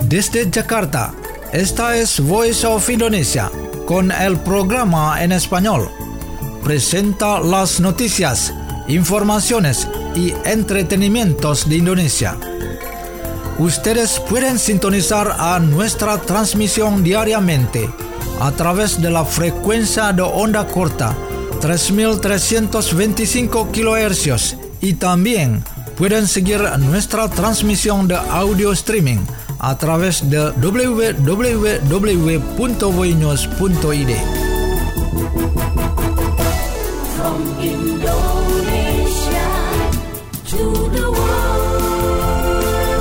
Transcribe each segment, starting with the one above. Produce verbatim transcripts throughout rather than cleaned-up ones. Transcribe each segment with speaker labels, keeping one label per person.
Speaker 1: Desde Jakarta, esta es Voice of Indonesia, con el programa en español. Presenta las noticias, informaciones y entretenimientos de Indonesia. Ustedes pueden sintonizar a nuestra transmisión diariamente a través de la frecuencia de onda corta tres mil trescientos veinticinco kilohercios y también pueden seguir nuestra transmisión de audio streaming a través de w w w punto voinews punto i d.
Speaker 2: From Indonesia to the world.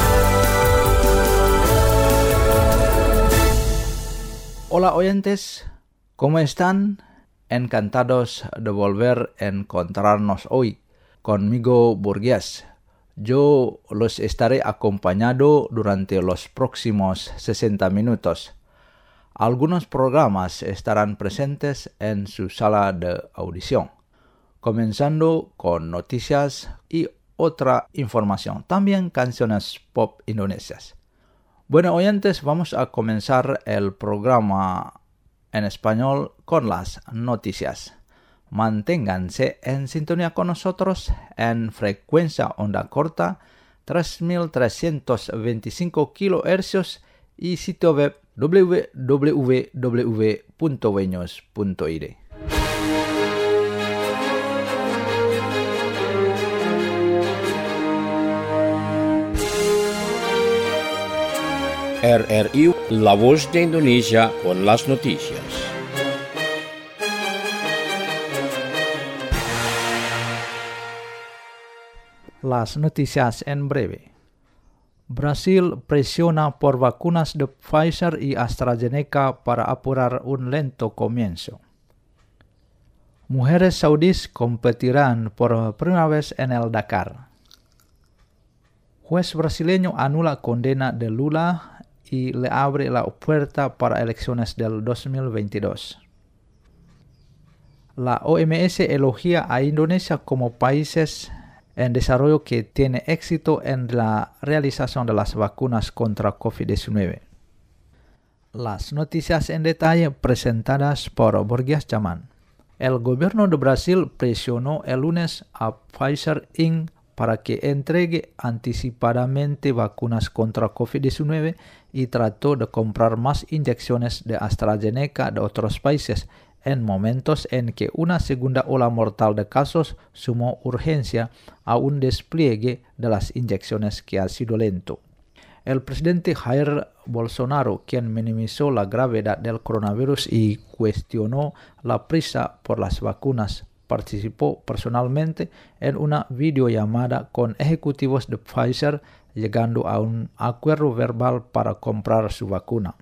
Speaker 3: Hola oyentes, ¿cómo están? Encantados de volver a encontrarnos hoy conmigo Burgués. Yo los estaré acompañando durante los próximos sesenta minutos. Algunos programas estarán presentes en su sala de audición, comenzando con noticias y otra información, también canciones pop indonesias. Bueno, oyentes, vamos a comenzar el programa en español con las noticias. Manténganse en sintonía con nosotros en frecuencia onda corta tres mil trescientos veinticinco kilohercios y sitio web w w w punto voinews punto i d.
Speaker 4: R R I, la voz de Indonesia con las noticias.
Speaker 3: Las noticias en breve. Brasil presiona por vacunas de Pfizer y AstraZeneca para apurar un lento comienzo. Mujeres saudíes competirán por primera vez en el Dakar. Juez brasileño anula condena de Lula y le abre la puerta para elecciones del dos mil veintidós. La O M S elogia a Indonesia como países en desarrollo que tiene éxito en la realización de las vacunas contra covid diecinueve. Las noticias en detalle presentadas por Burgués Jaman. El gobierno de Brasil presionó el lunes a Pfizer incorporated para que entregue anticipadamente vacunas contra covid diecinueve y trató de comprar más inyecciones de AstraZeneca de otros países en momentos en que una segunda ola mortal de casos sumó urgencia a un despliegue de las inyecciones que ha sido lento. El presidente Jair Bolsonaro, quien minimizó la gravedad del coronavirus y cuestionó la prisa por las vacunas, participó personalmente en una videollamada con ejecutivos de Pfizer, llegando a un acuerdo verbal para comprar su vacuna.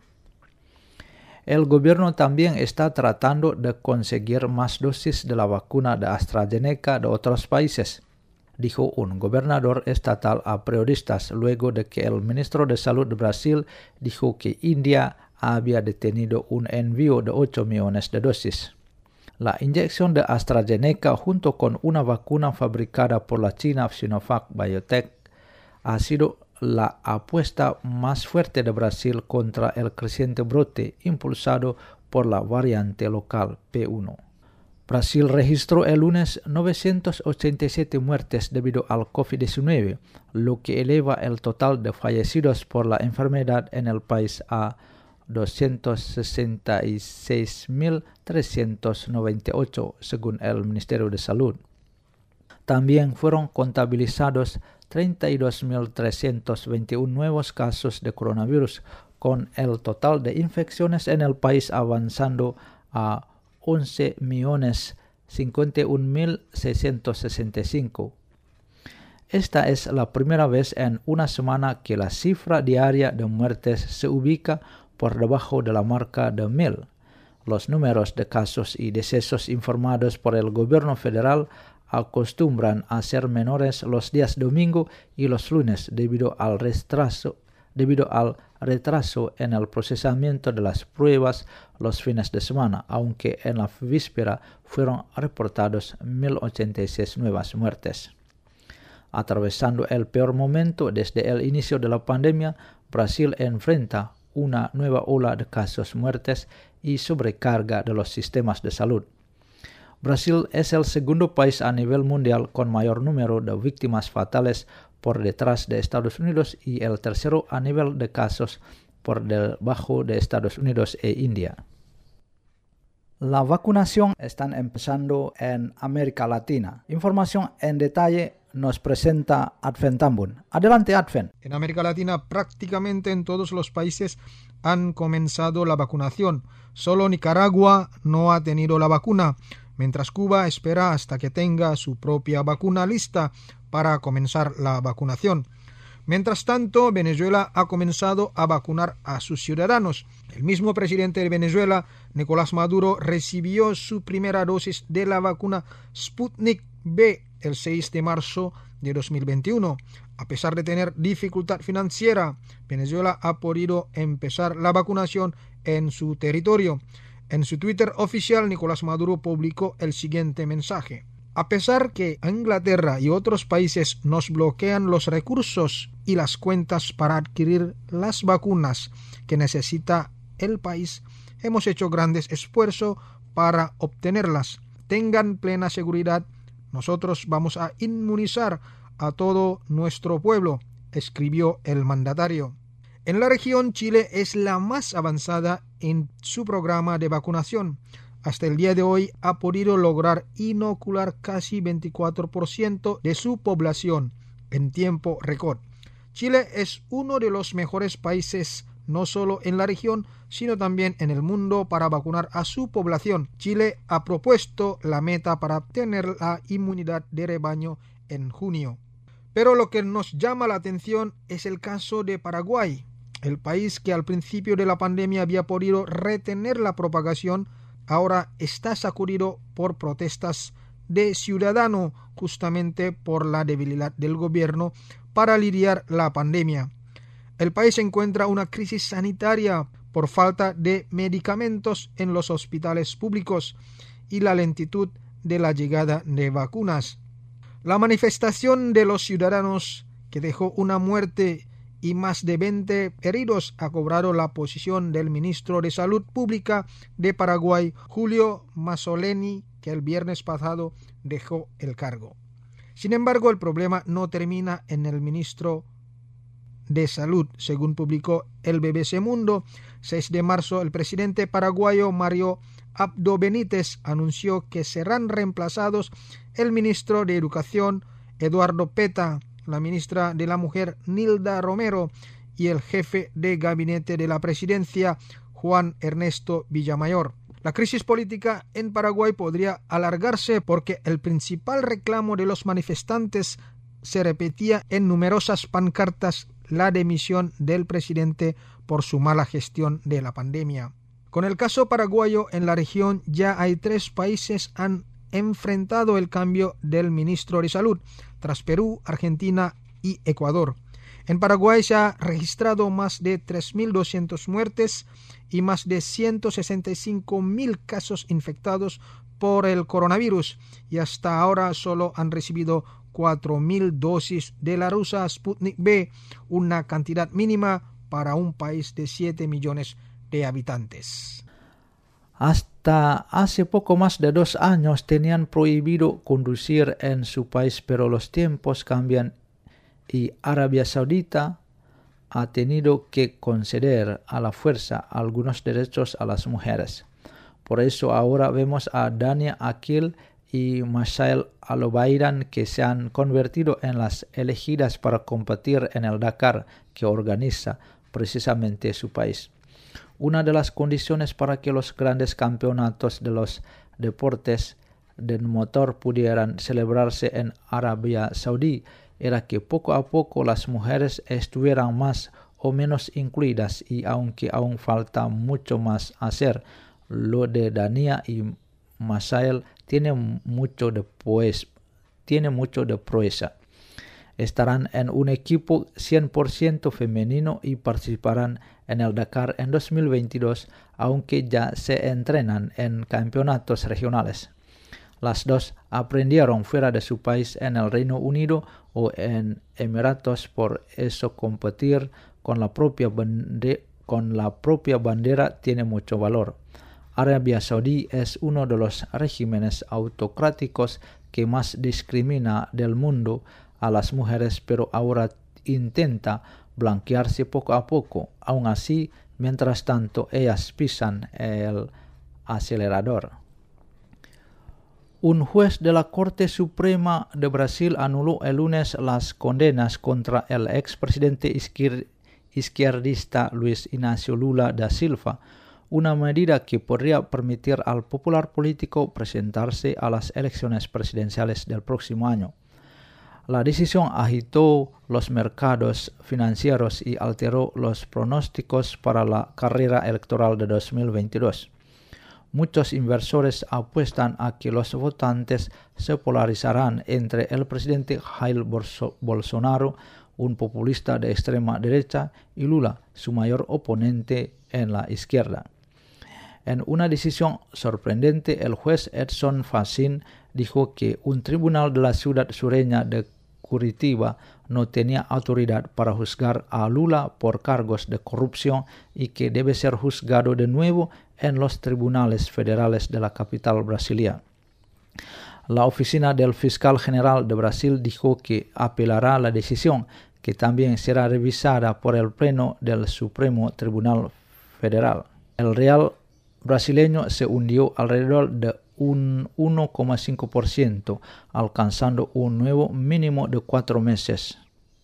Speaker 3: El gobierno también está tratando de conseguir más dosis de la vacuna de AstraZeneca de otros países, dijo un gobernador estatal a periodistas luego de que el ministro de Salud de Brasil dijo que India había detenido un envío de ocho millones de dosis. La inyección de AstraZeneca junto con una vacuna fabricada por la China Sinovac Biotech ha sido la apuesta más fuerte de Brasil contra el creciente brote impulsado por la variante local P uno. Brasil registró el lunes novecientas ochenta y siete muertes debido al covid diecinueve, lo que eleva el total de fallecidos por la enfermedad en el país a doscientos sesenta y seis mil trescientos noventa y ocho, según el Ministerio de Salud. También fueron contabilizados treinta y dos mil trescientos veintiuno nuevos casos de coronavirus, con el total de infecciones en el país avanzando a once millones cincuenta y un mil seiscientos sesenta y cinco. Esta es la primera vez en una semana que la cifra diaria de muertes se ubica por debajo de la marca de mil. Los números de casos y decesos informados por el gobierno federal acostumbran a ser menores los días domingo y los lunes debido al retraso, debido al retraso en el procesamiento de las pruebas los fines de semana, aunque en la víspera fueron reportados mil ochenta y seis nuevas muertes. Atravesando el peor momento desde el inicio de la pandemia, Brasil enfrenta una nueva ola de casos muertes y sobrecarga de los sistemas de salud. Brasil es el segundo país a nivel mundial con mayor número de víctimas fatales por detrás de Estados Unidos y el tercero a nivel de casos por debajo de Estados Unidos e India. La vacunación está empezando en América Latina. Información en detalle nos presenta Advent Tambun. Adelante, Advent.
Speaker 5: En América Latina prácticamente en todos los países han comenzado la vacunación. Solo Nicaragua no ha tenido la vacuna, mientras Cuba espera hasta que tenga su propia vacuna lista para comenzar la vacunación. Mientras tanto, Venezuela ha comenzado a vacunar a sus ciudadanos. El mismo presidente de Venezuela, Nicolás Maduro, recibió su primera dosis de la vacuna Sputnik B el seis de marzo de dos mil veintiuno. A pesar de tener dificultad financiera, Venezuela ha podido empezar la vacunación en su territorio. En su Twitter oficial, Nicolás Maduro publicó el siguiente mensaje: a pesar que Inglaterra y otros países nos bloquean los recursos y las cuentas para adquirir las vacunas que necesita el país, hemos hecho grandes esfuerzos para obtenerlas. Tengan plena seguridad, nosotros vamos a inmunizar a todo nuestro pueblo, escribió el mandatario. En la región, Chile es la más avanzada en su programa de vacunación. Hasta el día de hoy ha podido lograr inocular casi veinticuatro por ciento de su población en tiempo récord. Chile es uno de los mejores países no solo en la región, sino también en el mundo para vacunar a su población. Chile ha propuesto la meta para obtener la inmunidad de rebaño en junio. Pero lo que nos llama la atención es el caso de Paraguay. El país que al principio de la pandemia había podido retener la propagación, ahora está sacudido por protestas de ciudadanos justamente por la debilidad del gobierno para lidiar la pandemia. El país encuentra una crisis sanitaria por falta de medicamentos en los hospitales públicos y la lentitud de la llegada de vacunas. La manifestación de los ciudadanos, que dejó una muerte y más de veinte heridos, ha cobrado la posición del ministro de Salud Pública de Paraguay, Julio Mazzoleni, que el viernes pasado dejó el cargo. Sin embargo, el problema no termina en el ministro de Salud. Según publicó el B B C Mundo, seis de marzo, el presidente paraguayo Mario Abdo Benítez anunció que serán reemplazados el ministro de Educación Eduardo Peta, la ministra de la Mujer Nilda Romero y el jefe de gabinete de la presidencia Juan Ernesto Villamayor. La crisis política en Paraguay podría alargarse porque el principal reclamo de los manifestantes se repetía en numerosas pancartas: la dimisión del presidente por su mala gestión de la pandemia. Con el caso paraguayo en la región, ya hay tres países han enfrentado el cambio del ministro de Salud, tras Perú, Argentina y Ecuador. En Paraguay se ha registrado más de tres mil doscientas muertes y más de ciento sesenta y cinco mil casos infectados por el coronavirus, y hasta ahora solo han recibido cuatro mil dosis de la rusa Sputnik B, una cantidad mínima para un país de siete millones de habitantes.
Speaker 3: Hasta hace poco más de dos años tenían prohibido conducir en su país, pero los tiempos cambian y Arabia Saudita ha tenido que conceder a la fuerza algunos derechos a las mujeres. Por eso ahora vemos a Dania Akil y Mashael Al-Obaidan, que se han convertido en las elegidas para competir en el Dakar, que organiza precisamente su país. Una de las condiciones para que los grandes campeonatos de los deportes del motor pudieran celebrarse en Arabia Saudí era que poco a poco las mujeres estuvieran más o menos incluidas, y aunque aún falta mucho más hacer, lo de Dania y Mashael tiene mucho de pues, tiene mucho de proeza. Estarán en un equipo cien por ciento femenino y participarán en el Dakar en dos mil veintidós, aunque ya se entrenan en campeonatos regionales. Las dos aprendieron fuera de su país en el Reino Unido o en Emiratos, por eso competir con la propia, bande- con la propia bandera tiene mucho valor. Arabia Saudí es uno de los regímenes autocráticos que más discrimina del mundo a las mujeres, pero ahora intenta blanquearse poco a poco. Aún así, mientras tanto, ellas pisan el acelerador. Un juez de la Corte Suprema de Brasil anuló el lunes las condenas contra el expresidente izquier- izquierdista Luis Inácio Lula da Silva, una medida que podría permitir al popular político presentarse a las elecciones presidenciales del próximo año. La decisión agitó los mercados financieros y alteró los pronósticos para la carrera electoral de dos mil veintidós. Muchos inversores apuestan a que los votantes se polarizarán entre el presidente Jair Bolsonaro, un populista de extrema derecha, y Lula, su mayor oponente en la izquierda. En una decisión sorprendente, el juez Edson Fachin dijo que un tribunal de la ciudad sureña de Curitiba no tenía autoridad para juzgar a Lula por cargos de corrupción y que debe ser juzgado de nuevo en los tribunales federales de la capital brasileña. La oficina del fiscal general de Brasil dijo que apelará la decisión, que también será revisada por el Pleno del Supremo Tribunal Federal. El real brasileño se hundió alrededor de un uno coma cinco por ciento, alcanzando un nuevo mínimo de cuatro meses.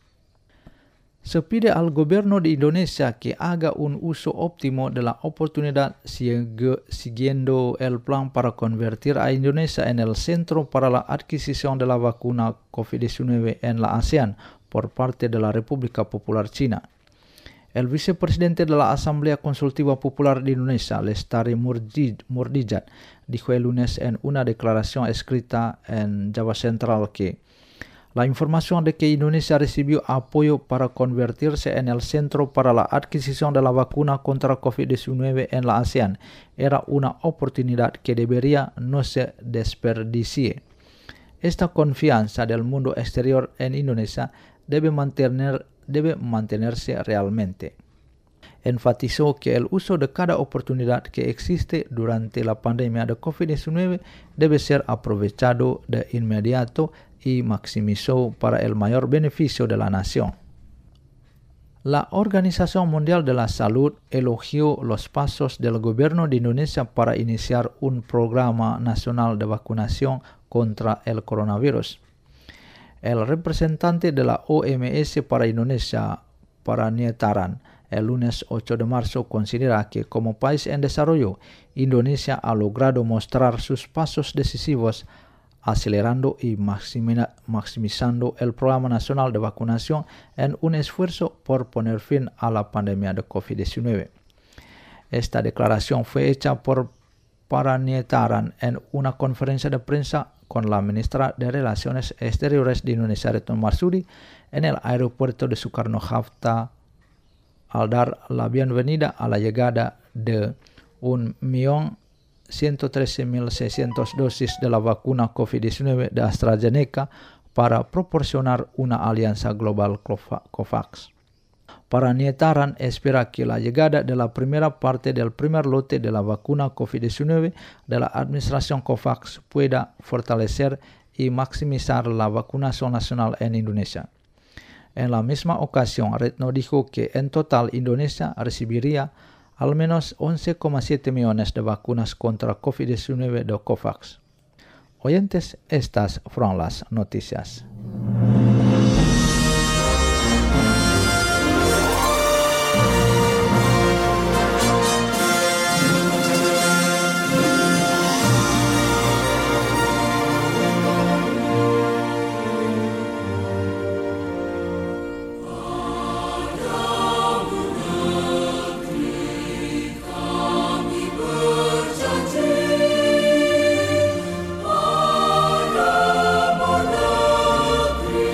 Speaker 3: Se pide al gobierno de Indonesia que haga un uso óptimo de la oportunidad siguiendo el plan para convertir a Indonesia en el centro para la adquisición de la vacuna COVID diecinueve en la ASEAN por parte de la República Popular China. El vicepresidente de la Asamblea Consultiva Popular de Indonesia, Lestari Murdijat, dijo el lunes en una declaración escrita en Java Central que la información de que Indonesia recibió apoyo para convertirse en el centro para la adquisición de la vacuna contra COVID diecinueve en la ASEAN era una oportunidad que debería no se desperdicie. Esta confianza del mundo exterior en Indonesia debe mantener debe mantenerse realmente. Enfatizó que el uso de cada oportunidad que existe durante la pandemia de COVID diecinueve debe ser aprovechado de inmediato y maximizó para el mayor beneficio de la nación. La Organización Mundial de la Salud elogió los pasos del gobierno de Indonesia para iniciar un programa nacional de vacunación contra el coronavirus. El representante de la O M S para Indonesia, Paranietaran, el lunes ocho de marzo considera que como país en desarrollo, Indonesia ha logrado mostrar sus pasos decisivos, acelerando y maximizando el programa nacional de vacunación en un esfuerzo por poner fin a la pandemia de COVID diecinueve. Esta declaración fue hecha por Paranietaran en una conferencia de prensa con la ministra de Relaciones Exteriores de Indonesia, Retno Marsudi, en el aeropuerto de Soekarno-Hatta, al dar la bienvenida a la llegada de un millón ciento trece mil seiscientas dosis de la vacuna COVID diecinueve de AstraZeneca para proporcionar una alianza global COVAX. Paranietaran espera que la llegada de la primera parte del primer lote de la vacuna COVID diecinueve de la administración COVAX pueda fortalecer y maximizar la vacunación nacional en Indonesia. En la misma ocasión, Retno dijo que en total Indonesia recibiría al menos once coma siete millones de vacunas contra COVID diecinueve de COVAX. Oyentes, estas fueron las noticias.
Speaker 2: Berjanji pada negeri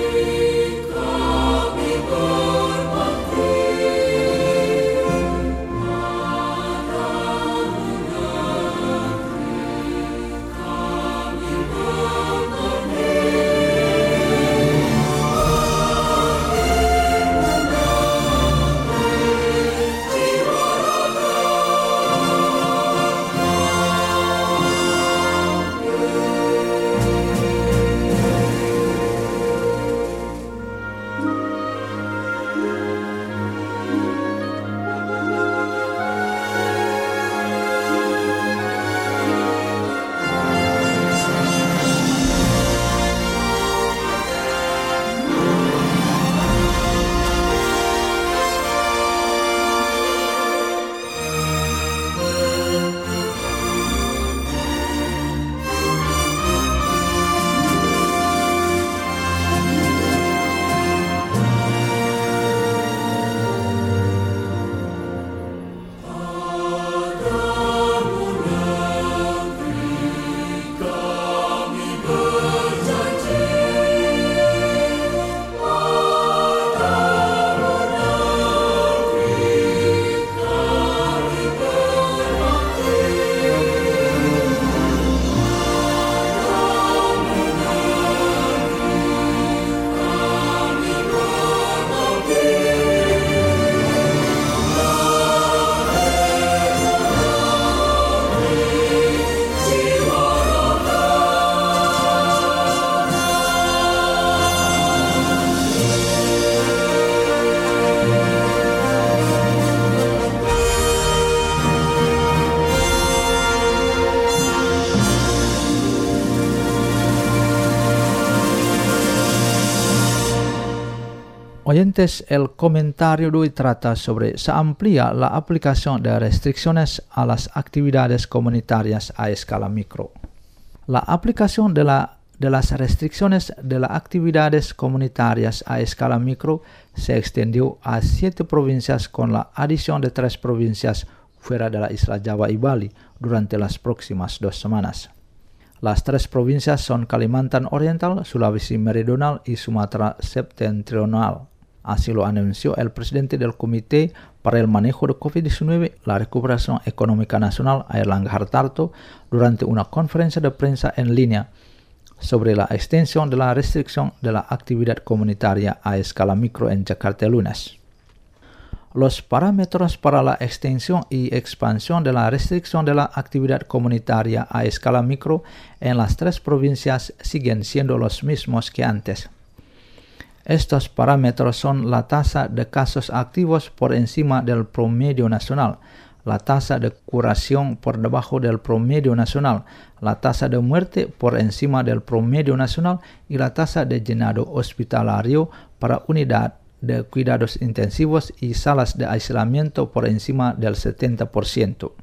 Speaker 3: Oyentes, el comentario de hoy trata sobre se amplía la aplicación de restricciones a las actividades comunitarias a escala micro. La aplicación de, la, de las restricciones de las actividades comunitarias a escala micro se extendió a siete provincias con la adición de tres provincias fuera de la isla Java y Bali durante las próximas dos semanas. Las tres provincias son Kalimantan Oriental, Sulawesi Meridional y Sumatra Septentrional. Así lo anunció el presidente del Comité para el Manejo de COVID diecinueve, la Recuperación Económica Nacional, Airlangga Hartarto, durante una conferencia de prensa en línea sobre la extensión de la restricción de la actividad comunitaria a escala micro en Jakarta el lunes. Los parámetros para la extensión y expansión de la restricción de la actividad comunitaria a escala micro en las tres provincias siguen siendo los mismos que antes. Estos parámetros son la tasa de casos activos por encima del promedio nacional, la tasa de curación por debajo del promedio nacional, la tasa de muerte por encima del promedio nacional y la tasa de llenado hospitalario para unidad de cuidados intensivos y salas de aislamiento por encima del setenta por ciento.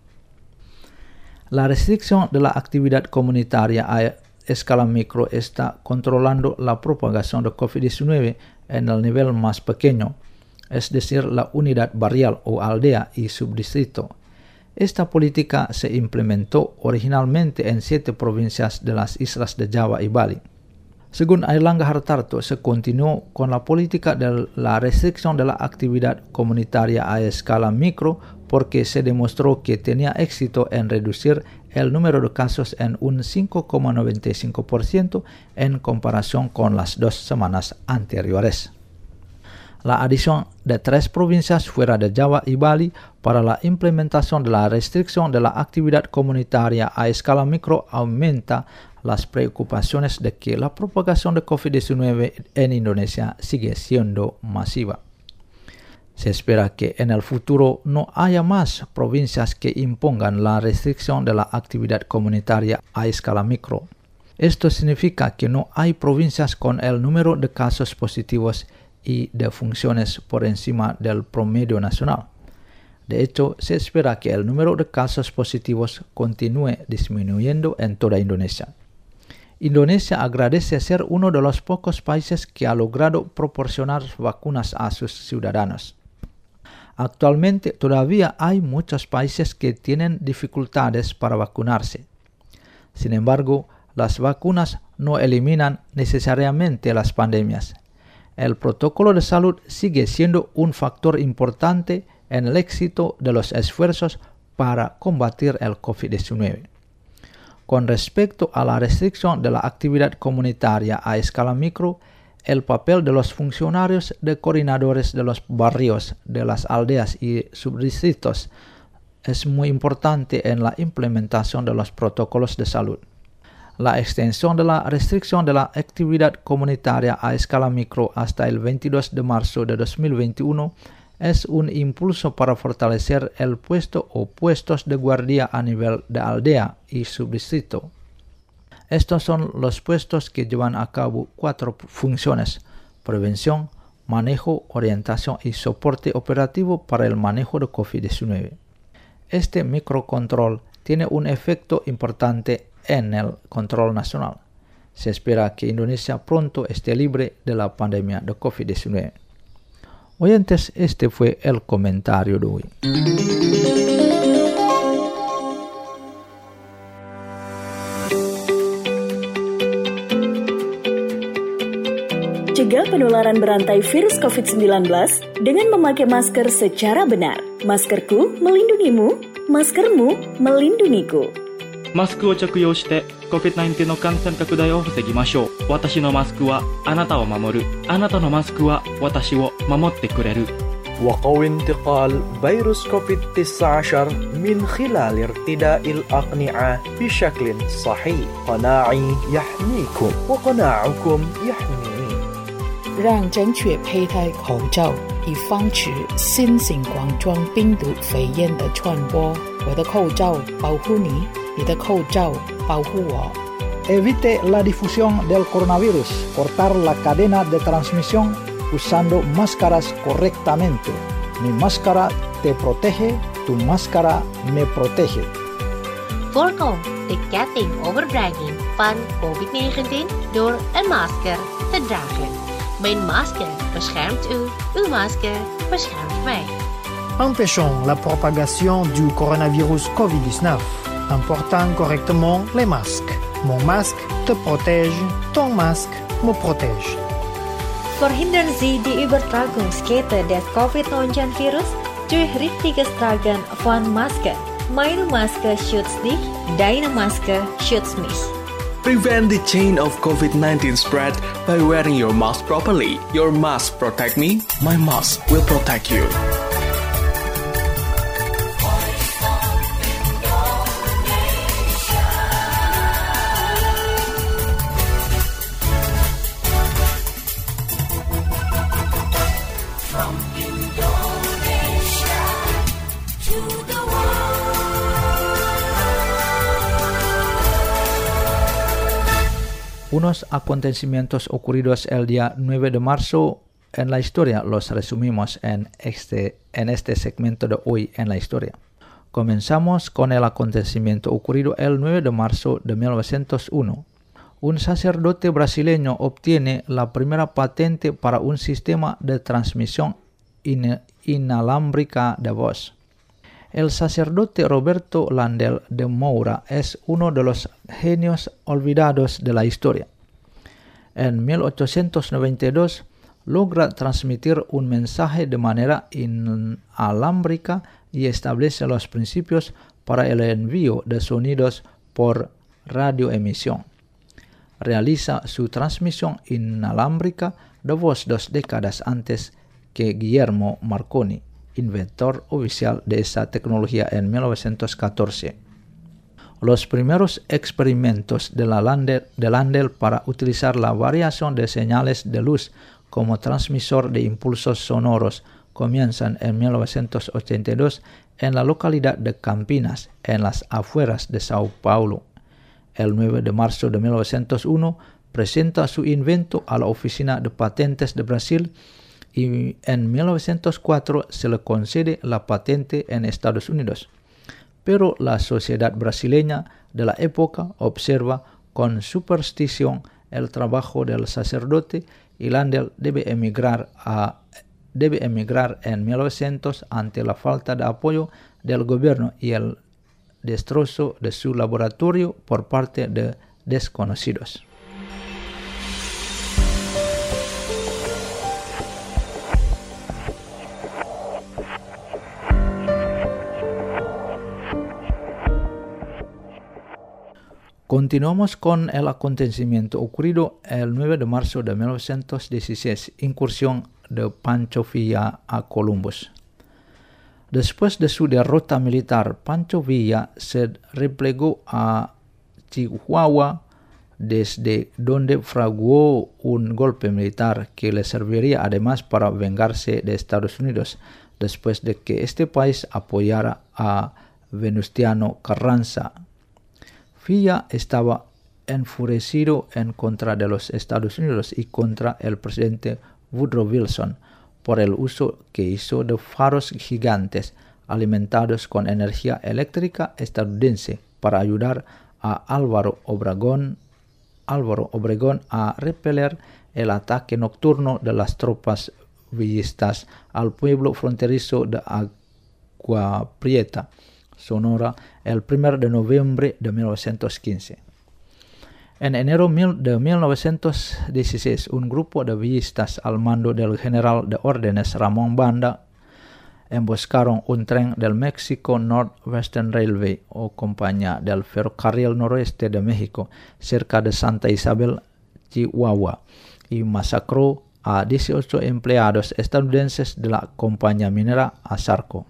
Speaker 3: La restricción de la actividad comunitaria a escala micro está controlando la propagación de COVID diecinueve en el nivel más pequeño, es decir, la unidad barrial o aldea y subdistrito. Esta política se implementó originalmente en siete provincias de las islas de Java y Bali. Según Airlangga Hartarto, se continuó con la política de la restricción de la actividad comunitaria a escala micro porque se demostró que tenía éxito en reducir el número de casos en un cinco coma noventa y cinco por ciento en comparación con las dos semanas anteriores. La adición de tres provincias fuera de Java y Bali para la implementación de la restricción de la actividad comunitaria a escala micro aumenta las preocupaciones de que la propagación de COVID diecinueve en Indonesia sigue siendo masiva. Se espera que en el futuro no haya más provincias que impongan la restricción de la actividad comunitaria a escala micro. Esto significa que no hay provincias con el número de casos positivos y defunciones por encima del promedio nacional. De hecho, se espera que el número de casos positivos continúe disminuyendo en toda Indonesia. Indonesia agradece ser uno de los pocos países que ha logrado proporcionar vacunas a sus ciudadanos. Actualmente todavía hay muchos países que tienen dificultades para vacunarse. Sin embargo, las vacunas no eliminan necesariamente las pandemias. El protocolo de salud sigue siendo un factor importante en el éxito de los esfuerzos para combatir el COVID diecinueve. Con respecto a la restricción de la actividad comunitaria a escala micro, el papel de los funcionarios de coordinadores de los barrios, de las aldeas y subdistritos es muy importante en la implementación de los protocolos de salud. La extensión de la restricción de la actividad comunitaria a escala micro hasta el veintidós de marzo de dos mil veintiuno es un impulso para fortalecer el puesto o puestos de guardia a nivel de aldea y subdistrito. Estos son los puestos que llevan a cabo cuatro funciones: prevención, manejo, orientación y soporte operativo para el manejo de COVID diecinueve. Este microcontrol tiene un efecto importante en el control nacional. Se espera que Indonesia pronto esté libre de la pandemia de COVID diecinueve. Oyentes, este fue el comentario de hoy.
Speaker 6: Cegah penularan berantai virus covid sembilan belas dengan memakai masker secara benar. Maskerku melindungimu, maskermu melindungiku.
Speaker 7: マスクを着用して コビッドナインティーン の感染拡大を防ぎましょう。私のマスクはあなたを守る。あなたのマスクは私を守ってくれる。
Speaker 8: وقوي انتقال فيروس كوفيد تسعة عشر من خلال ارتداء الأقنعة بشكل صحيح. قناعي يحميكم وقناعكم يحميني.
Speaker 9: 让正确佩戴口罩，以防止新型冠状病毒肺炎的传播。我的口罩保护你，你的口罩保护我。
Speaker 1: Evite la difusión del coronavirus, cortar la cadena de transmisión
Speaker 3: usando máscaras correctamente. Mi máscara te protege, tu máscara me protege.
Speaker 10: Voorkom de ketting overdrijving van covid negentien door een masker te dragen. Mijn masker beschermt u, uw masker beschermt mij.
Speaker 11: Empêchons la propagation du coronavirus covid dix-neuf en portant correctement les masques. Mon masque te protège, ton masque me protège.
Speaker 12: Verhindern Sie die Übertragungskette des covid neunzehn Virus durch richtiges Tragen von Masken. Meine Maske schützt dich, deine Maske schützt mich.
Speaker 13: Prevent the chain of covid nineteen spread by wearing your mask properly. Your mask protect me, my mask will protect you.
Speaker 3: Unos acontecimientos ocurridos el día nueve de marzo en la historia los resumimos en este, en este segmento de hoy en la historia. Comenzamos con el acontecimiento ocurrido el nueve de marzo de mil novecientos uno. Un sacerdote brasileño obtiene la primera patente para un sistema de transmisión in, inalámbrica de voz. El sacerdote Roberto Landel de Moura es uno de los genios olvidados de la historia. En mil ochocientos noventa y dos logra transmitir un mensaje de manera inalámbrica y establece los principios para el envío de sonidos por radioemisión. Realiza su transmisión inalámbrica de voz dos décadas antes que Guillermo Marconi, inventor oficial de esa tecnología en mil novecientos catorce. Los primeros experimentos de, la Landel, de Landel para utilizar la variación de señales de luz como transmisor de impulsos sonoros comienzan en mil novecientos ochenta y dos en la localidad de Campinas, en las afueras de Sao Paulo. El nueve de marzo de mil novecientos uno presenta su invento a la Oficina de Patentes de Brasil y en mil novecientos cuatro se le concede la patente en Estados Unidos. Pero la sociedad brasileña de la época observa con superstición el trabajo del sacerdote y Landel debe emigrar, a, debe emigrar en mil novecientos ante la falta de apoyo del gobierno y el destrozo de su laboratorio por parte de desconocidos. Continuamos con el acontecimiento ocurrido el nueve de marzo de mil novecientos dieciséis, incursión de Pancho Villa a Columbus. Después de su derrota militar, Pancho Villa se replegó a Chihuahua, desde donde fraguó un golpe militar que le serviría además para vengarse de Estados Unidos, después de que este país apoyara a Venustiano Carranza. Villa estaba enfurecido en contra de los Estados Unidos y contra el presidente Woodrow Wilson por el uso que hizo de faros gigantes alimentados con energía eléctrica estadounidense para ayudar a Álvaro Obregón, Álvaro Obregón a repeler el ataque nocturno de las tropas villistas al pueblo fronterizo de Agua Prieta, Sonora, el primero de noviembre de mil novecientos quince. En enero de mil novecientos dieciséis, un grupo de villistas al mando del general de órdenes Ramón Banda emboscaron un tren del Mexico Northwestern Railway o compañía del ferrocarril noroeste de México cerca de Santa Isabel, Chihuahua, y masacró a dieciocho empleados estadounidenses de la compañía minera Asarco.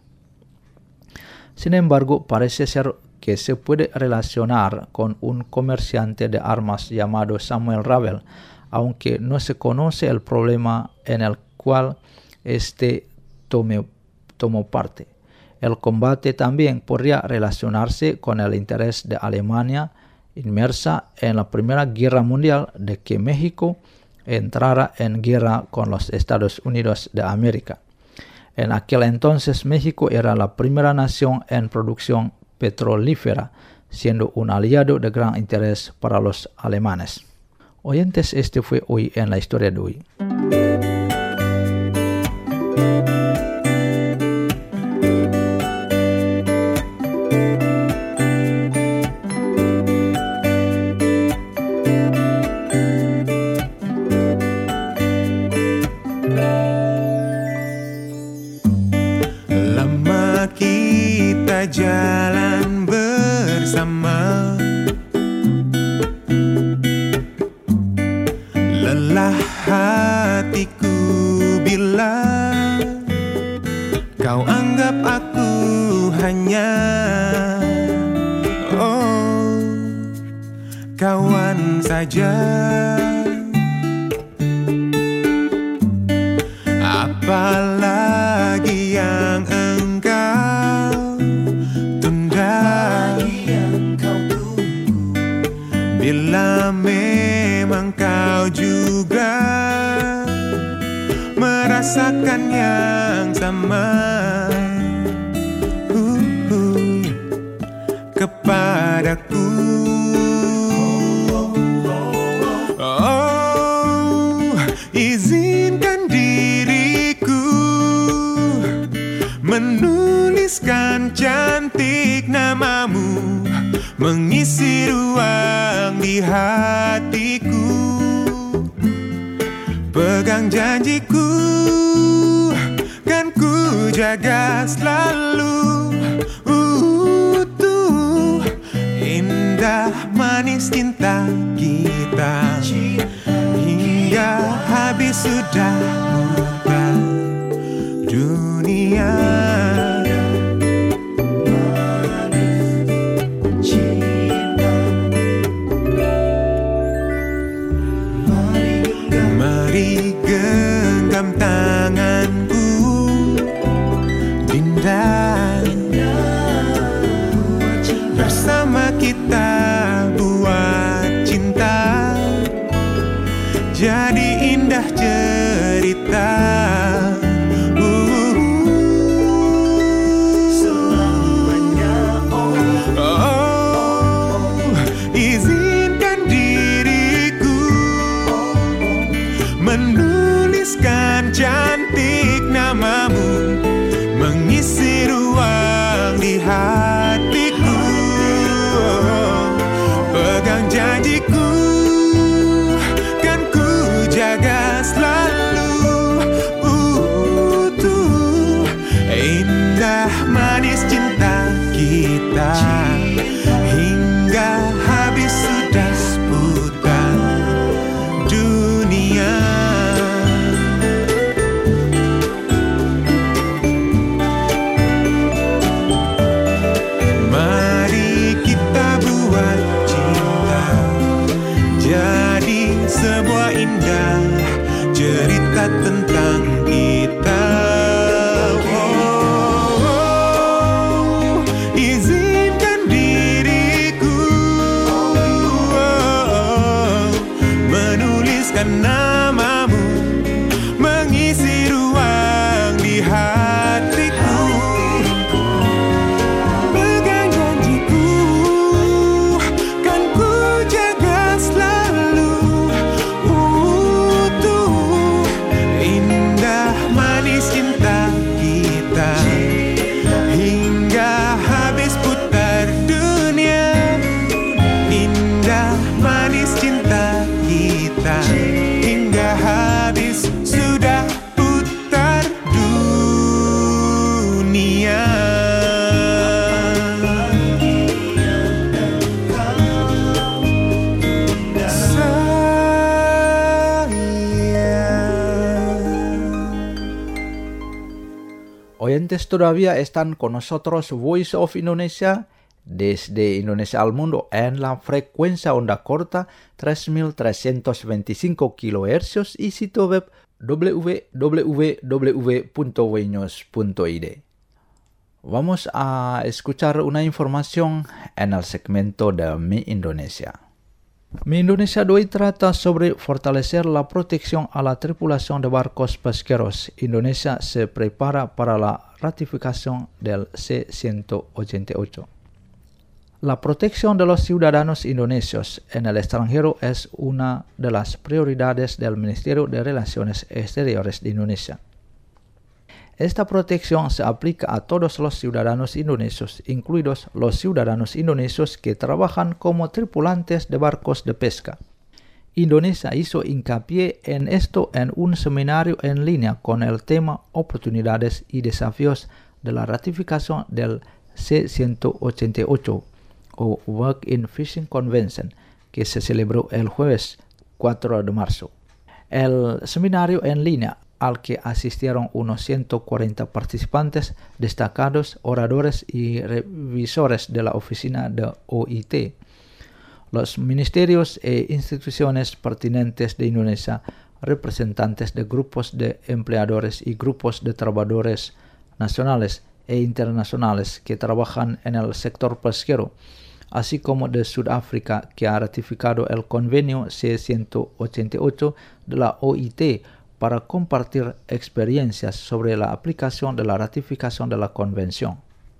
Speaker 3: Sin embargo, parece ser que se puede relacionar con un comerciante de armas llamado Samuel Ravel, aunque no se conoce el problema en el cual este tome, tomó parte. El combate también podría relacionarse con el interés de Alemania inmersa en la Primera Guerra Mundial de que México entrara en guerra con los Estados Unidos de América. En aquel entonces México era la primera nación en producción petrolífera, siendo un aliado de gran interés para los alemanes. Oyentes, este fue hoy en la historia de hoy.
Speaker 14: Lama kita jalan bersama, lelah hatiku bila kau anggap aku hanya oh kawan saja. Apalagi yang engkau tunda, bila memang kau juga merasakan yang sama uh, uh, kepadaku. Oh, izinkan diriku menuliskan cantik namamu, mengisi ruang di hatiku. Pegang janjiku, kan ku jaga selalu utuh. Indah manis cinta kita, hingga habis sudah bukan dunia. Mari genggam tanganku, Dinda, bersama kita buat cinta jadi indah cerita. Uh, selamanya oh, oh, izinkan diriku menuliskan cantik namamu, mengisi ruang di hatiku. Pegang janjiku, kan ku jaga selalu utuh. Indah manis cinta kita, hingga habis sudah seputar dunia. Mari kita buat cinta jadi sebuah indah cerita tentang kita. Oh, oh, izinkan diriku oh, menuliskan namamu, mengisi ruang di hatiku. Pegang janjiku, kan ku jaga selalu utuh. Indah manis cinta kita, hingga habis putar dunia. Indah manis cinta kita, hingga habis sudah putar dunia.
Speaker 3: Oyentes, todavía están con nosotros Voice of Indonesia desde Indonesia al mundo en la frecuencia onda corta tres mil trescientos veinticinco kilohercios y sitio web w w w punto wenews punto i d. Vamos a escuchar una información en el segmento de Mi Indonesia. Mi Indonesia Doi trata sobre fortalecer la protección a la tripulación de barcos pesqueros. Indonesia se prepara para la ratificación del C ciento ochenta y ocho. La protección de los ciudadanos indonesios en el extranjero es una de las prioridades del Ministerio de Relaciones Exteriores de Indonesia. Esta protección se aplica a todos los ciudadanos indonesios, incluidos los ciudadanos indonesios que trabajan como tripulantes de barcos de pesca. Indonesia hizo hincapié en esto en un seminario en línea con el tema Oportunidades y Desafíos de la ratificación del C ciento ochenta y ocho o Work in Fishing Convention, que se celebró el jueves cuatro de marzo. El seminario en línea, al que asistieron unos ciento cuarenta participantes, destacados oradores y revisores de la oficina de O I T, los ministerios e instituciones pertinentes de Indonesia, representantes de grupos de empleadores y grupos de trabajadores nacionales e internacionales que trabajan en el sector pesquero, así como de Sudáfrica, que ha ratificado el convenio C ciento ochenta y ocho de la O I T para compartir experiencias sobre la aplicación de la ratificación de la convención.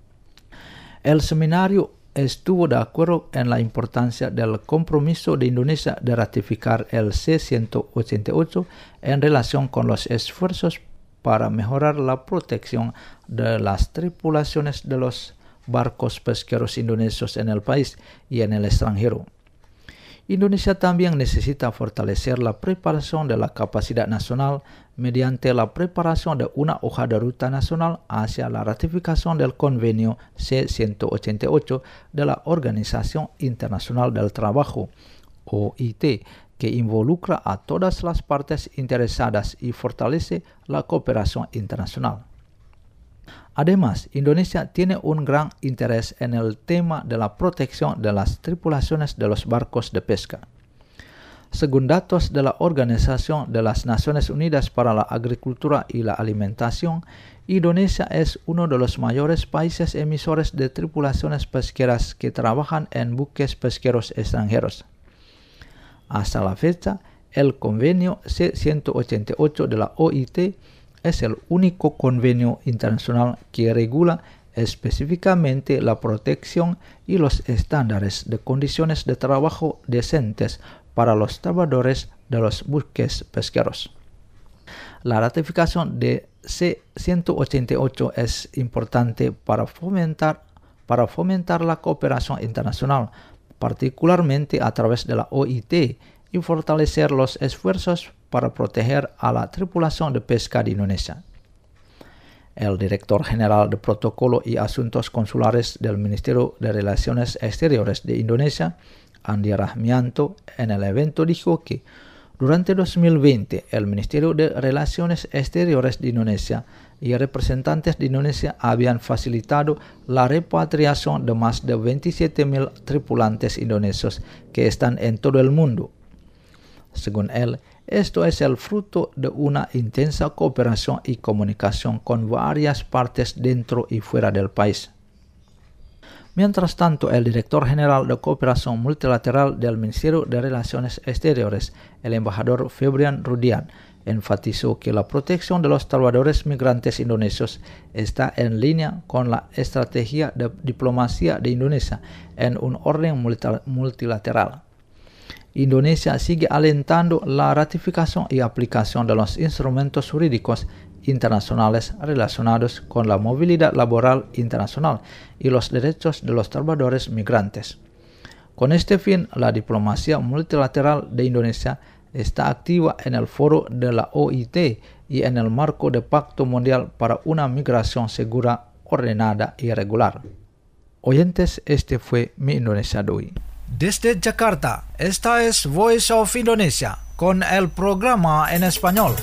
Speaker 3: El seminario estuvo de acuerdo en la importancia del compromiso de Indonesia de ratificar el C ciento ochenta y ocho en relación con los esfuerzos para mejorar la protección de las tripulaciones de los barcos pesqueros indonesios en el país y en el extranjero. Indonesia también necesita fortalecer la preparación de la capacidad nacional mediante la preparación de una hoja de ruta nacional hacia la ratificación del convenio C ciento ochenta y ocho de la Organización Internacional del Trabajo, O I T, que involucra a todas las partes interesadas y fortalece la cooperación internacional. Además, Indonesia tiene un gran interés en el tema de la protección de las tripulaciones de los barcos de pesca. Según datos de la Organización de las Naciones Unidas para la Agricultura y la Alimentación, Indonesia es uno de los mayores países emisores de tripulaciones pesqueras que trabajan en buques pesqueros extranjeros. Hasta la fecha, el convenio C ciento ochenta y ocho de la O I T es el único convenio internacional que regula específicamente la protección y los estándares de condiciones de trabajo decentes para los trabajadores de los buques pesqueros. La ratificación de C ciento ochenta y ocho es importante para fomentar, para fomentar la cooperación internacional, particularmente a través de la O I T, y fortalecer los esfuerzos para proteger a la tripulación de pesca de Indonesia. El director general de Protocolo y Asuntos Consulares del Ministerio de Relaciones Exteriores de Indonesia, Andi Rahmianto, en el evento dijo que durante dos mil veinte el Ministerio de Relaciones Exteriores de Indonesia y representantes de Indonesia habían facilitado la repatriación de más de veintisiete mil tripulantes indonesios que están en todo el mundo. Según él, esto es el fruto de una intensa cooperación y comunicación con varias partes dentro y fuera del país. Mientras tanto, el director general de Cooperación Multilateral del Ministerio de Relaciones Exteriores, el embajador Febrian Rudian, enfatizó que la protección de los trabajadores migrantes indonesios está en línea con la estrategia de diplomacia de Indonesia en un orden multilateral. Indonesia sigue alentando la ratificación y aplicación de los instrumentos jurídicos internacionales relacionados con la movilidad laboral internacional y los derechos de los trabajadores migrantes. Con este fin, la diplomacia multilateral de Indonesia está activa en el foro de la O I T y en el marco del Pacto Mundial para una Migración Segura, Ordenada y Regular. Oyentes, este fue Mi Indonesia Doi.
Speaker 1: Desde Jakarta, esta es Voice of Indonesia con el programa en español.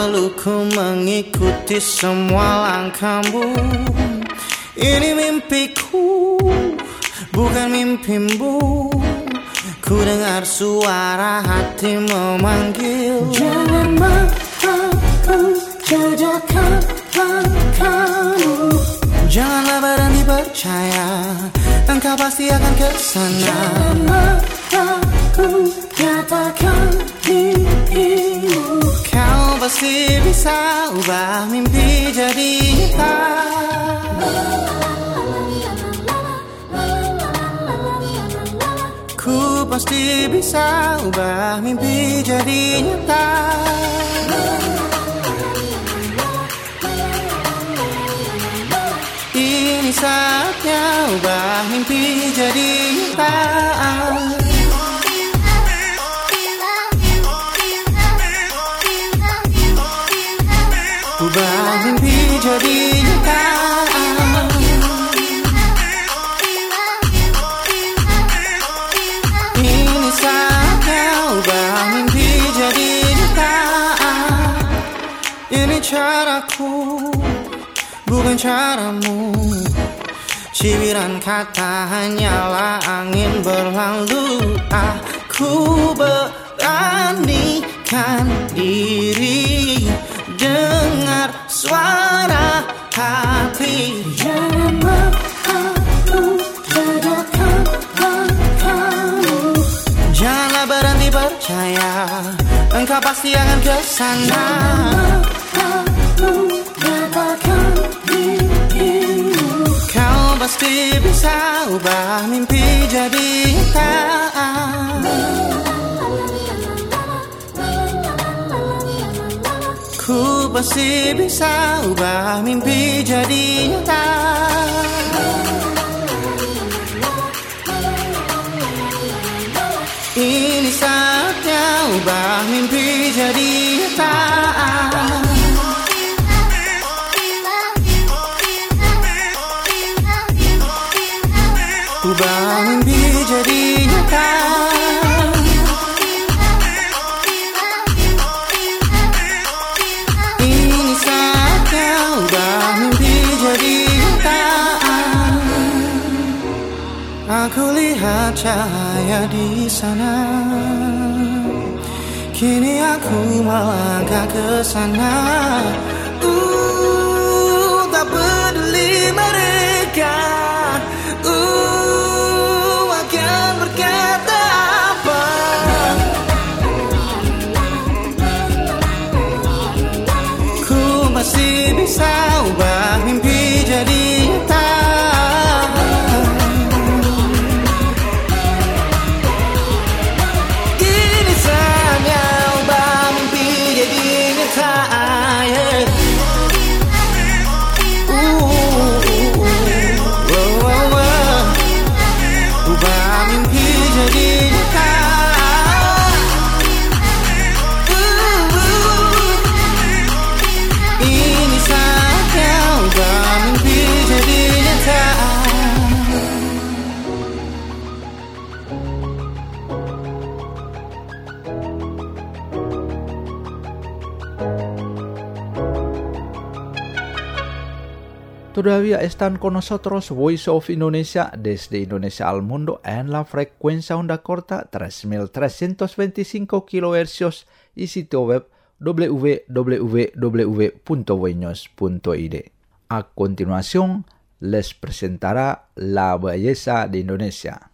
Speaker 15: perlu ku mengikuti semua langkahmu. Ini mimpiku, bukan mimpimu. Ku dengar suara hati memanggil.
Speaker 2: Jangan mahu jejakkan langkahmu.
Speaker 15: Janganlah berhenti percaya, engkau pasti akan kesana.
Speaker 2: Jangan mahu katakan dirimu.
Speaker 15: Kau pasti bisa ubah mimpi jadi nyata. Ku pasti bisa ubah mimpi jadi nyata. Ini saatnya ubah mimpi jadi nyata. Ubah mimpi jadi nyata. Ini saatnya ubah mimpi jadi nyata. Ini caraku, bukan caramu. Cibiran kata hanyalah angin berlalu. Aku beranikan diri, dengar suara hati.
Speaker 2: Jangan mahu jejakkan langkahmu.
Speaker 15: Janganlah berhenti percaya, engkau pasti akan kesana.
Speaker 2: Jangan katakan dirimu.
Speaker 15: Kau pasti bisa ubah mimpi jadi nyata. Ku pasti bisa ubah mimpi jadi nyata. Ini saatnya ubah mimpi jadi nyata. Ubah mimpi jadi nyata. Ini saatnya ubah mimpi jadi nyata. Aku lihat cahaya di sana. Kini aku melangkah ke sana. Uh, tak peduli mereka. Uh, akan berkata apa. Ku masih bisa ubah mimpi jadi nyata. Ini saatnya ubah mimpi jadi nyata. Yeah.
Speaker 3: Todavía están con nosotros Voice of Indonesia desde Indonesia al mundo en la frecuencia onda corta tres mil trescientos veinticinco kilohercios y sitio web w w w punto voinews punto i d. A continuación, les presentará la belleza de Indonesia.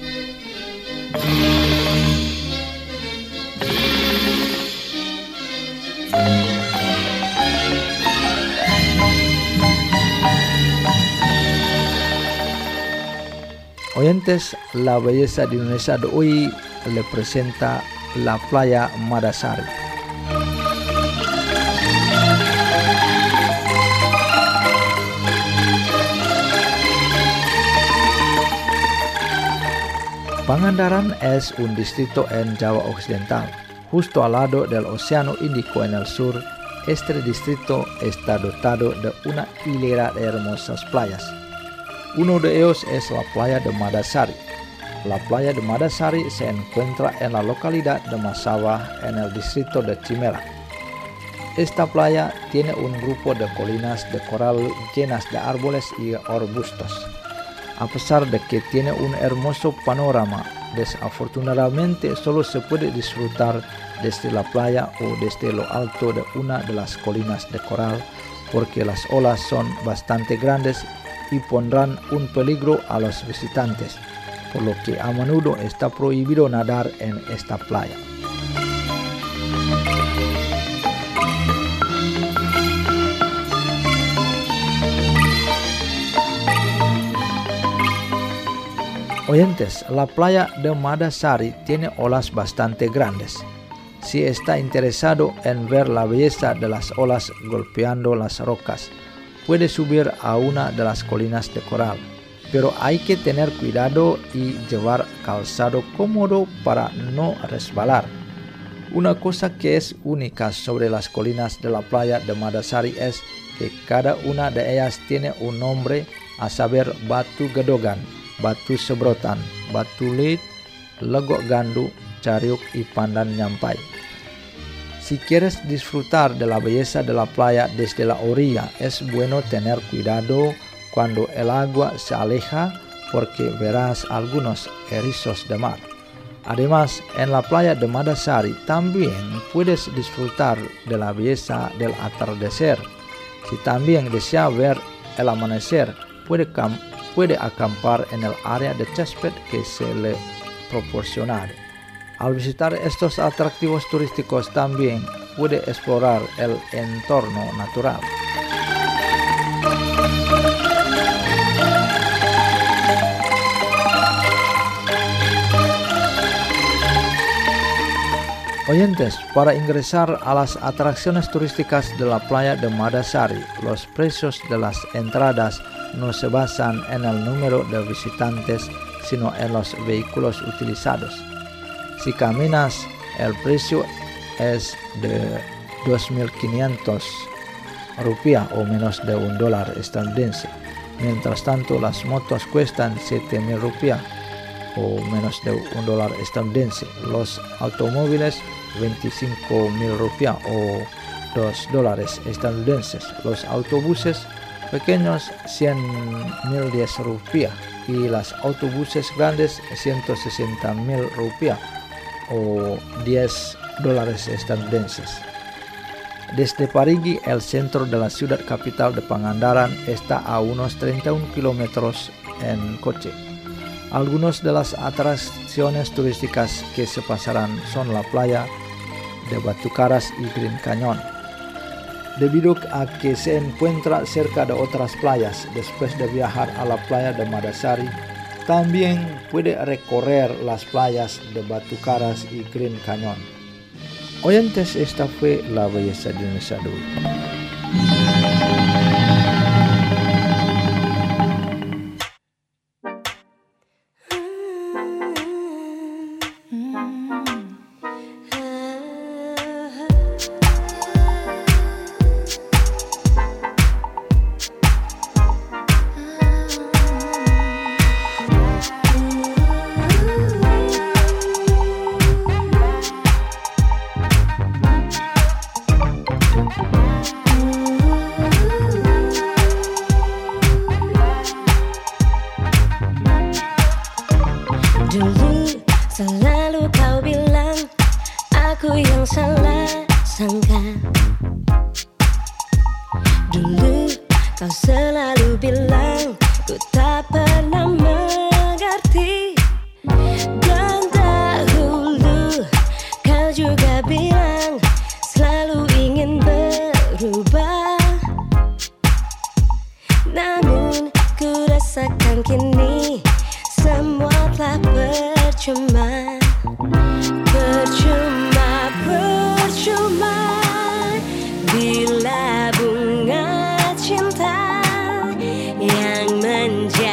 Speaker 3: Oyentes, la belleza de Indonesia de hoy le presenta la playa Madasari. Pangandaran es un distrito en Java Occidental, justo al lado del Océano Índico en el sur. Este distrito está dotado de una hilera de hermosas playas. Uno de ellos es la playa de Madasari. La playa de Madasari se encuentra en la localidad de Massawa en el distrito de Chimera. Esta playa tiene un grupo de colinas de coral llenas de árboles y arbustos. A pesar de que tiene un hermoso panorama, desafortunadamente solo se puede disfrutar desde la playa o desde lo alto de una de las colinas de coral, porque las olas son bastante grandes y pondrán un peligro a los visitantes, por lo que a menudo está prohibido nadar en esta playa. Oyentes, la playa de Madasari tiene olas bastante grandes. Si está interesado en ver la belleza de las olas golpeando las rocas, puede subir a una de las colinas de coral, pero hay que tener cuidado y llevar calzado cómodo para no resbalar. Una cosa que es única sobre las colinas de la playa de Madasari es que cada una de ellas tiene un nombre, a saber Batu Gedogan, Batu Sebrotan, Batu Lid, Legok Gandu, Cariuk y Pandan Nyampai. Si quieres disfrutar de la belleza de la playa desde la orilla, es bueno tener cuidado cuando el agua se aleja porque verás algunos erizos de mar. Además, en la playa de Madasari también puedes disfrutar de la belleza del atardecer. Si también desea ver el amanecer, puede, cam- puede acampar en el área de césped que se le proporciona. Al visitar estos atractivos turísticos también puede explorar el entorno natural. Oyentes, para ingresar a las atracciones turísticas de la playa de Madasari, los precios de las entradas no se basan en el número de visitantes, sino en los vehículos utilizados. Si caminas, el precio es de dos mil quinientos rupiah o menos de un dólar estadounidense. Mientras tanto, las motos cuestan siete mil rupiah o menos de un dólar estadounidense. Los automóviles veinticinco mil rupiah o dos dólares estadounidenses. Los autobuses pequeños cien mil diez rupiah y los autobuses grandes ciento sesenta mil rupiah o diez dólares estadounidenses. Desde Parigi, el centro de la ciudad capital de Pangandaran, está a unos treinta y uno kilómetros en coche. Algunas de las atracciones turísticas que se pasarán son la playa de Batu Karas y Green Canyon. Debido a que se encuentra cerca de otras playas, después de viajar a la playa de Madasari, también puede recorrer las playas de Batu Karas y Green Canyon. Oyentes, esta fue la belleza de Indonesia dulu.
Speaker 2: Dulu selalu kau bilang aku yang salah sangka. Dulu kau selalu bilang ku tak pernah mengerti. Dan dahulu kau juga bilang selalu ingin berubah. Namun ku rasakan kini semua telah percuma, percuma, percuma. Bila bunga cinta yang menjadi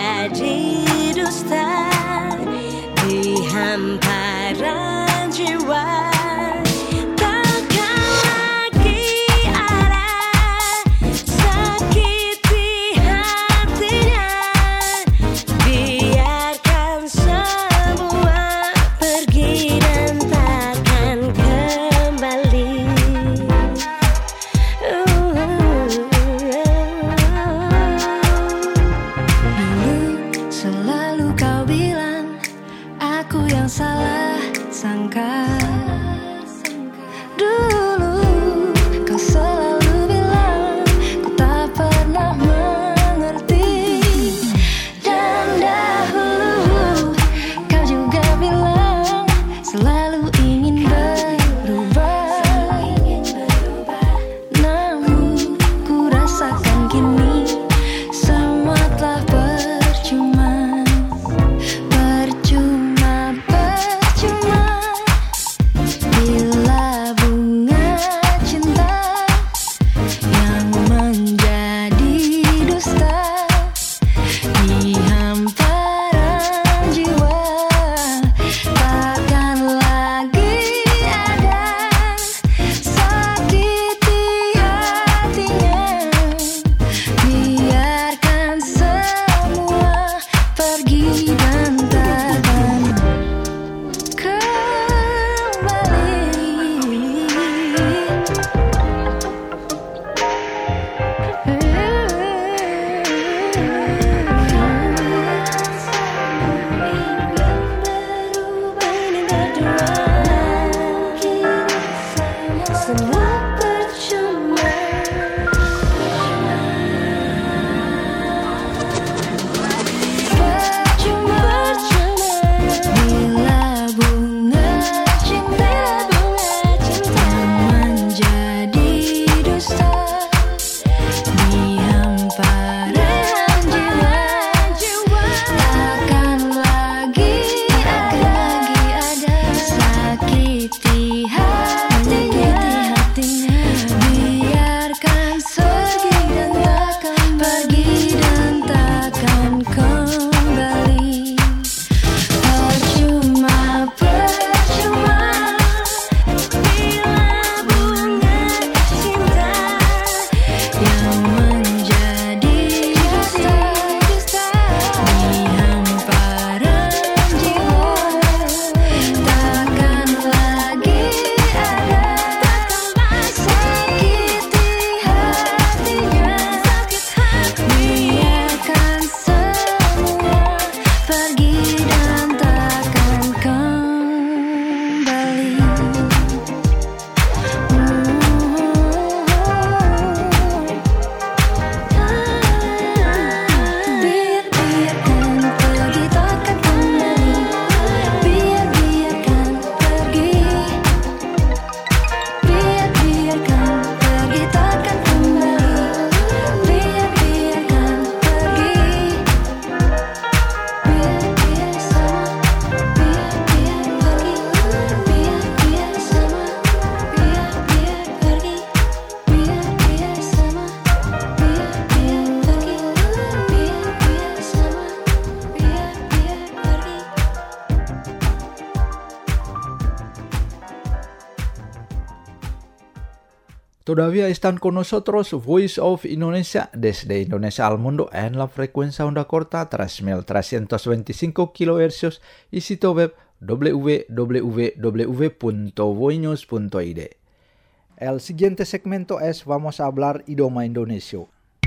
Speaker 3: Todavía están con nosotros Voice of Indonesia desde Indonesia al mundo en la frecuencia onda corta tres mil trescientos veinticinco kilohercios y sitio web w w w punto voinews punto i d. El siguiente segmento es Vamos a hablar idioma Indonesia.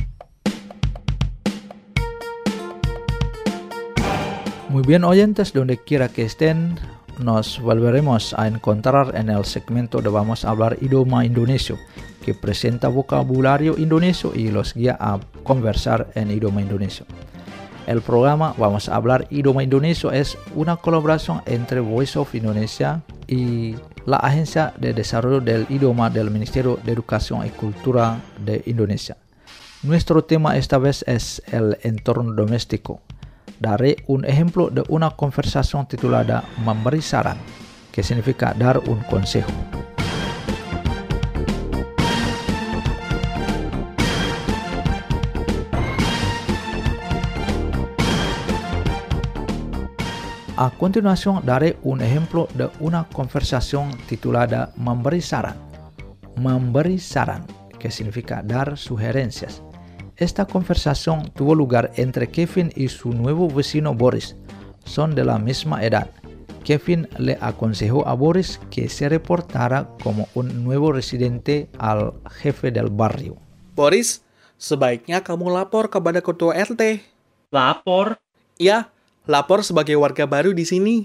Speaker 3: Muy bien, oyentes, donde quiera que estén, nos volveremos a encontrar en el segmento de Vamos a hablar idioma Indonesia, que presenta vocabulario indonesio y los guía a conversar en idioma indonesio. El programa Vamos a hablar idioma indonesio es una colaboración entre Voice of Indonesia y la Agencia de Desarrollo del Idioma del Ministerio de Educación y Cultura de Indonesia. Nuestro tema esta vez es el entorno doméstico. Daré un ejemplo de una conversación titulada Memberi Saran, que significa dar un consejo. A continuación daré un ejemplo de una conversación titulada Memberi Saran. Memberi Saran, que significa dar sugerencias. Esta conversación tuvo lugar entre Kevin y su nuevo vecino Boris. Son de la misma edad. Kevin le aconsejó a Boris que se reportara como un nuevo residente al jefe del barrio.
Speaker 8: Boris, sebaiknya kamu lapor kepada ketua R T.
Speaker 7: Lapor?
Speaker 8: Iya, lapor sebagai warga baru di sini.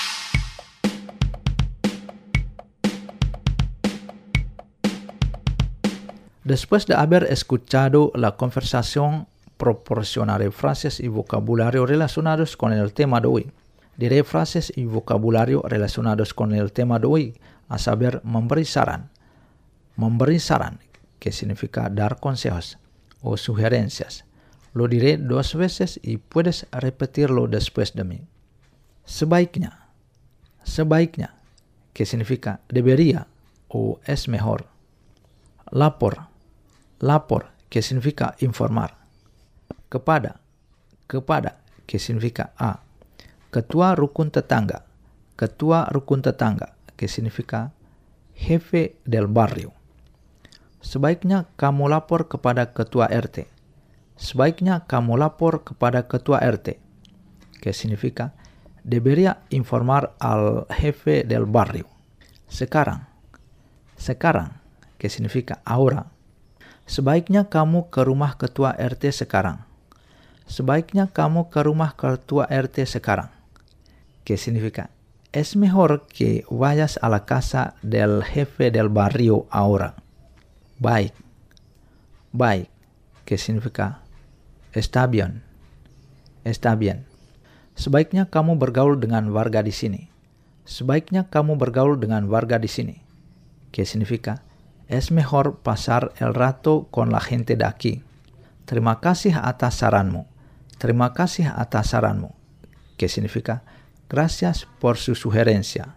Speaker 3: Después de haber escuchado la conversación, proporcionaré frases y vocabulario relacionados con el tema de hoy. Diré frases y vocabulario relacionados con el tema de hoy, a saber, memberi saran. Memberi saran, que significa dar consejos o sugerencias. Lo diré dos veces y puedes repetirlo después de mí. Sebaiknya. Sebaiknya, que significa debería o es mejor. Lapor. Lapor, que significa informar. Kepada. Kepada, que significa a. Ketua rukun tetangga. Ketua rukun tetangga, que significa jefe del barrio. Sebaiknya kamu lapor kepada ketua R T. Sebaiknya kamu lapor kepada ketua R T, que significa debería informar al jefe del barrio. Sekarang. Sekarang, que significa ahora. Sebaiknya kamu ke rumah ketua R T sekarang. Sebaiknya kamu ke rumah ketua R T sekarang, que significa es mejor que vayas a la casa del jefe del barrio ahora. Baik. Baik, que significa está bien. Está bien. Sebaiknya kamu bergaul dengan warga di sini. Sebaiknya kamu bergaul dengan warga di sini, que significa es mejor pasar el rato con la gente de aquí. Terima kasih atas saranmu. Terima kasih atas saranmu, que significa gracias por su sugerencia.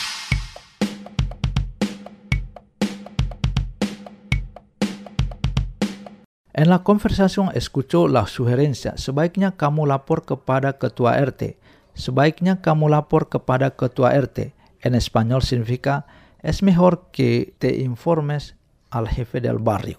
Speaker 3: En la conversación escuchó la sugerencia, sebaiknya kamu lapor kepada ketua R T. Sebaiknya kamu lapor kepada ketua R T. En español significa es mejor que te informes al jefe del barrio.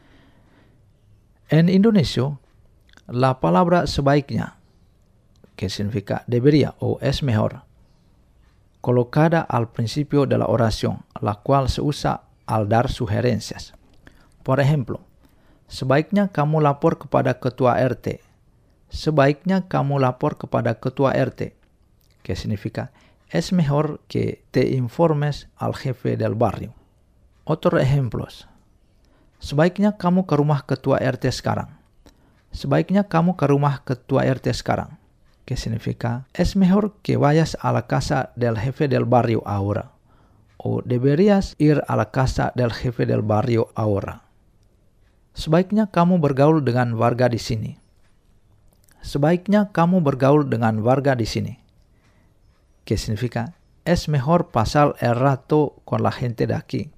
Speaker 3: En Indonesia, la palabra sebaiknya, que significa debería o es mejor, colocada al principio de la oración, la cual se usa al dar sugerencias. Por ejemplo, sebaiknya kamu lapor kepada ketua R T. Sebaiknya kamu lapor kepada ketua R T, que significa es mejor que te informes al jefe del barrio. Otros ejemplos. Sebaiknya kamu ke rumah ketua R T sekarang. Sebaiknya kamu ke rumah ketua R T sekarang, que significa es mejor que vayas a la casa del jefe del barrio ahora. O deberías ir a la casa del jefe del barrio ahora. Sebaiknya kamu bergaul dengan warga di sini. Sebaiknya kamu bergaul dengan warga di sini, que significa es mejor pasar el rato con la gente de aquí.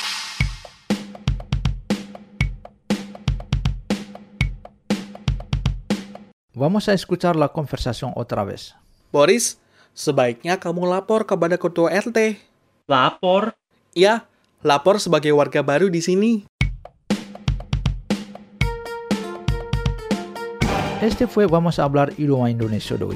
Speaker 3: Vamos a escuchar la conversación otra vez.
Speaker 8: Boris, sebaiknya kamu lapor kepada ketua R T.
Speaker 7: Lapor?
Speaker 8: Iya, lapor sebagai warga baru di sini.
Speaker 3: Este fue Vamos a hablar idioma Indonesia de hoy.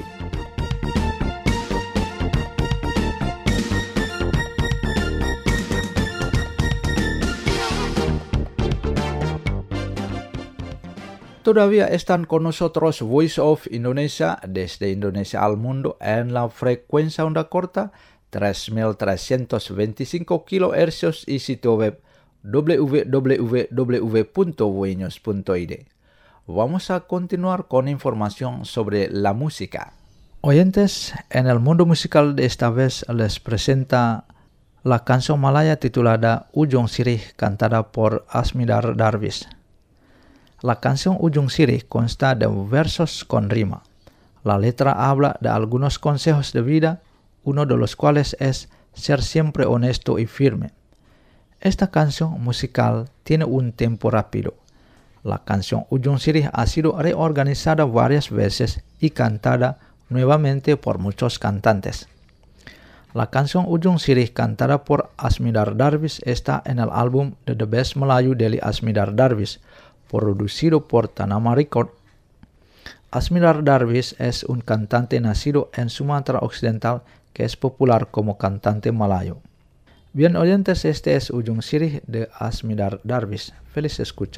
Speaker 3: Todavía están con nosotros Voice of Indonesia desde Indonesia al mundo en la frecuencia onda corta tres mil trescientos veinticinco kilohercios y sitio web w w w punto voinews punto i d. Vamos a continuar con información sobre la música. Oyentes, en el mundo musical de esta vez les presenta la canción malaya titulada Ujung Sirih cantada por Asmidar Darwish. La canción Ujung Sirih consta de versos con rima. La letra habla de algunos consejos de vida, uno de los cuales es ser siempre honesto y firme. Esta canción musical tiene un tempo rápido. La canción Ujung Sirih ha sido reorganizada varias veces y cantada nuevamente por muchos cantantes. La canción Ujung Sirih cantada por Asmidar Darwish está en el álbum The Best Melayu dari Asmidar Darwish, producido por Tanama Record. Asmidar Darwish es un cantante nacido en Sumatra Occidental que es popular como cantante malayo. Bien oyentes, este es Ujung Sirih de Asmidar Darwish. Feliz escucha.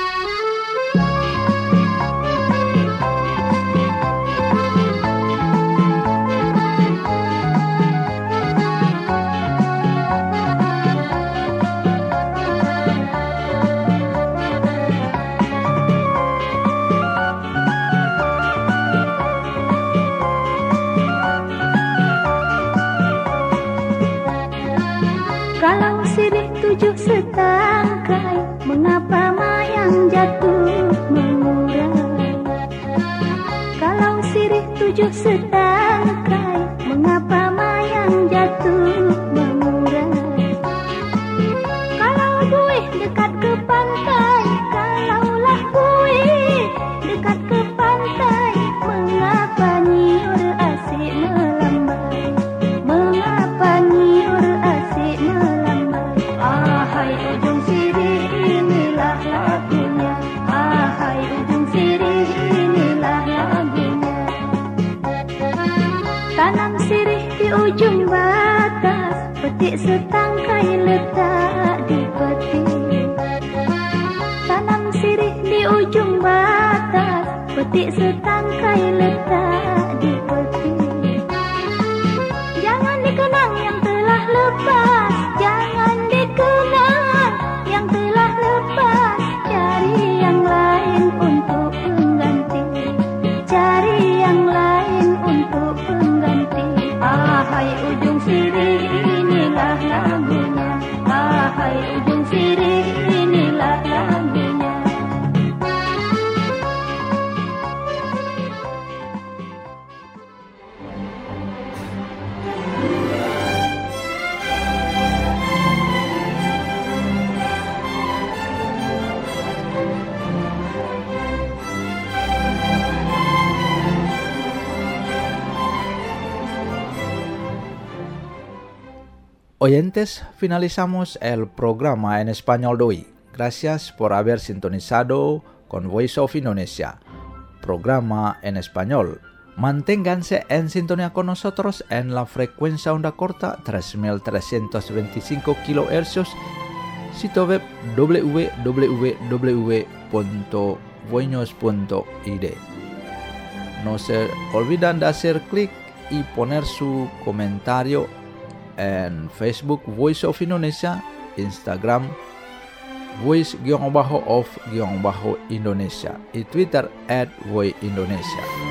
Speaker 2: Kalau sirih tujuh setangkai, mengapa mayang jatuh mengurai? Kalau sirih tujuh setangkai, mengapa mayang jatuh mengurai? Kalau buih dekat ke pantai, kalaulah buih dekat ke pantai, mengapa nyiur asik melambai? Mengapa nyiur asik melambai? Ahai ujung sirih, inilah lagunya. Ahai ujung sirih, inilah lagunya. Tanam sirih di ujung batas, petik setangkai letak di peti. Tanam sirih di ujung batas, petik setangkai letak di peti. Jangan dikenang yang telah lepas, jangan dikenang yang telah lepas. Cari yang lain untuk pengganti, cari yang lain untuk pengganti. Ahai ujung sirih, inilah lagunya. Ahai ujung sirih, inilah lagunya.
Speaker 3: Oyentes, finalizamos el programa en español de hoy. Gracias por haber sintonizado con Voice of Indonesia, programa en español. Manténganse en sintonía con nosotros en la frecuencia onda corta tres mil trescientos veinticinco kilohercios, sitio web w w w punto voinews punto i d. No se olviden de hacer clic y poner su comentario en Facebook Voice of Indonesia, Instagram Voice-of-Indonesia y Twitter at Voice Indonesia.